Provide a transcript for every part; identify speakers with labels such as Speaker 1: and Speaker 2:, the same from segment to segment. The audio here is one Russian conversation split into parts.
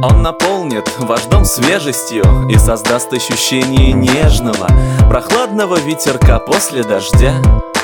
Speaker 1: Он наполнит ваш дом свежестью и создаст ощущение нежного, прохладного ветерка после дождя.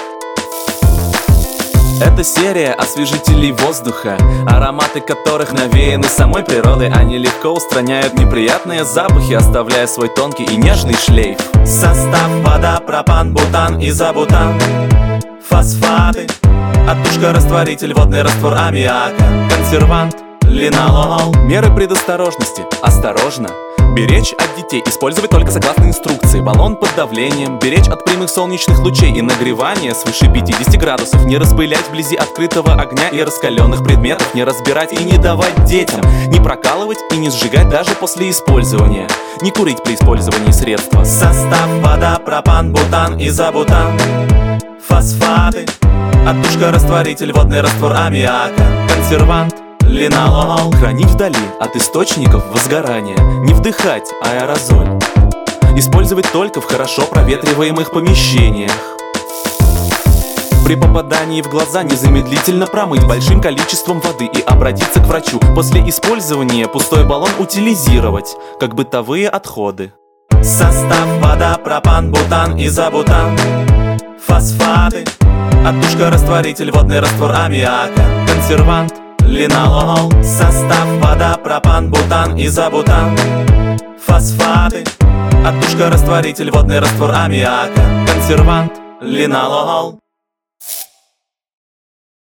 Speaker 1: Это серия освежителей воздуха, ароматы которых навеяны самой природой. Они легко устраняют неприятные запахи, оставляя свой тонкий и нежный шлейф. Состав: вода, пропан, бутан, изобутан, фосфаты, отдушка, растворитель, водный раствор аммиака, консервант, линолол. Меры предосторожности: осторожно беречь от детей, использовать только согласно инструкции. Баллон под давлением, беречь от прямых солнечных лучей и нагревания свыше 50 градусов. Не распылять вблизи открытого огня и раскаленных предметов. Не разбирать и не давать детям. Не прокалывать и не сжигать даже после использования. Не курить при использовании средства. Состав: вода, пропан, бутан, изобутан, фосфаты, отдушка, растворитель, водный раствор аммиака, консервант, линолол. Хранить вдали от источников возгорания. Не вдыхать аэрозоль. Использовать только в хорошо проветриваемых помещениях. При попадании в глаза незамедлительно промыть большим количеством воды и обратиться к врачу. После использования пустой баллон утилизировать, как бытовые отходы. Состав: вода, пропан, бутан, изобутан, фосфаты, отдушка, растворитель, водный раствор аммиака, консервант, линолол. Состав: вода, пропан, бутан, изобутан, фосфаты, отдушка, растворитель, водный раствор аммиака, консервант, линолол.